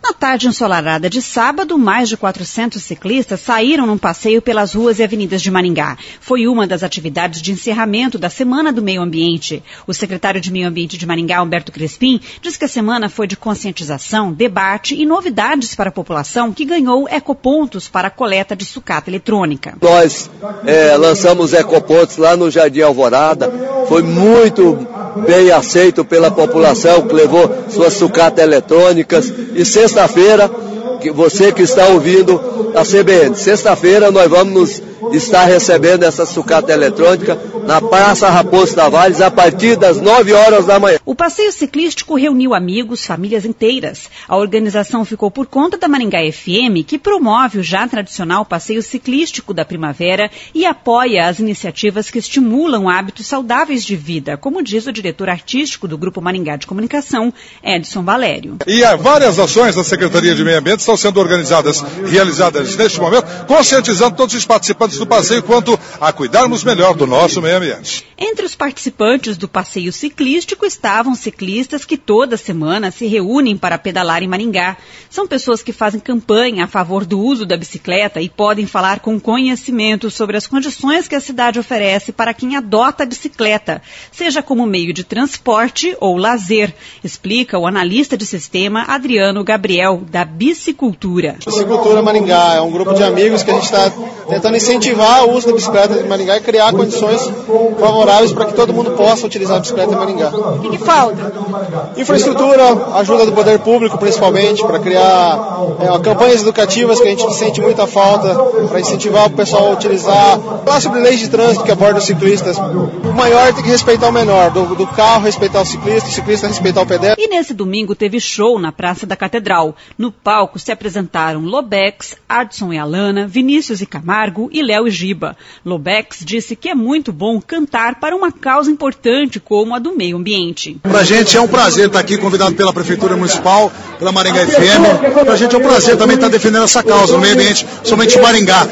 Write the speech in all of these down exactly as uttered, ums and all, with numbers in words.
Na tarde ensolarada de sábado, mais de quatrocentos ciclistas saíram num passeio pelas ruas e avenidas de Maringá. Foi uma das atividades de encerramento da Semana do Meio Ambiente. O secretário de Meio Ambiente de Maringá, Humberto Crespim, diz que a semana foi de conscientização, debate e novidades para a população, que ganhou ecopontos para a coleta de sucata eletrônica. Nós é, lançamos ecopontos lá no Jardim Alvorada. Foi muito bem aceito pela população, que levou suas sucatas eletrônicas. E sexta-feira, você que está ouvindo a C B N, sexta-feira nós vamos estar recebendo essa sucata eletrônica na Praça Raposo Tavares a partir das nove horas da manhã. O passeio ciclístico reuniu amigos, famílias inteiras. A organização ficou por conta da Maringá F M, que promove o já tradicional passeio ciclístico da primavera e apoia as iniciativas que estimulam hábitos saudáveis de vida, como diz o diretor artístico do Grupo Maringá de Comunicação, Edson Valério. E há várias ações da Secretaria de Meio Ambiente estão sendo organizadas, realizadas neste momento, conscientizando todos os participantes do passeio quanto a cuidarmos melhor do nosso meio ambiente. Entre os participantes do passeio ciclístico estavam ciclistas que toda semana se reúnem para pedalar em Maringá. São pessoas que fazem campanha a favor do uso da bicicleta e podem falar com conhecimento sobre as condições que a cidade oferece para quem adota a bicicleta, seja como meio de transporte ou lazer, explica o analista de sistema Adriano Gabriel, da Bicicultura. Bicicultura Maringá é um grupo de amigos que a gente está tentando incentivar o uso da bicicleta em Maringá e criar condições favoráveis para que todo mundo possa utilizar a bicicleta em Maringá. O que falta? Infraestrutura, ajuda do poder público principalmente, para criar é, campanhas educativas que a gente sente muita falta, para incentivar o pessoal a utilizar. Falar sobre leis de trânsito que abordam os ciclistas. O maior tem que respeitar o menor, do, do carro respeitar o ciclista, o ciclista respeitar o pedestre. E nesse domingo teve show na Praça da Catedral. No palco se apresentaram Lobex, Adson e Alana, Vinícius e Camargo e Léo e Giba. Lobex disse que é muito bom cantar para uma causa importante como a do meio ambiente. Para a gente é um prazer estar aqui convidado pela Prefeitura Municipal, pela Maringá F M. Para a gente é um prazer também estar defendendo essa causa no meio ambiente, somente Maringá.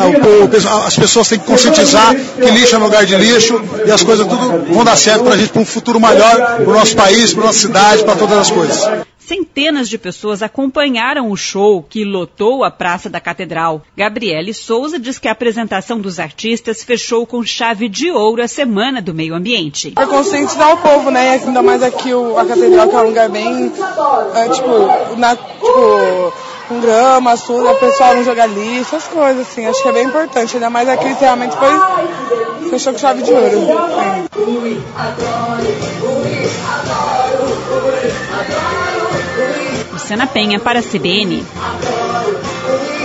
As pessoas têm que conscientizar que lixo é lugar de lixo e as coisas tudo vão dar certo para a gente, para um futuro melhor, para o nosso país, para a nossa cidade, para todas as coisas. Centenas de pessoas acompanharam o show que lotou a Praça da Catedral. Gabriele Souza diz que a apresentação dos artistas fechou com chave de ouro a Semana do Meio Ambiente. Para conscientizar o povo, né? Ainda mais aqui o, a Catedral, que é um lugar bem, é, tipo, na, tipo, com grama, tudo, o pessoal não joga lixo, essas coisas, assim. Acho que é bem importante. Ainda mais aqui, realmente, foi, fechou com chave de ouro. Luciana Penha para a C B N.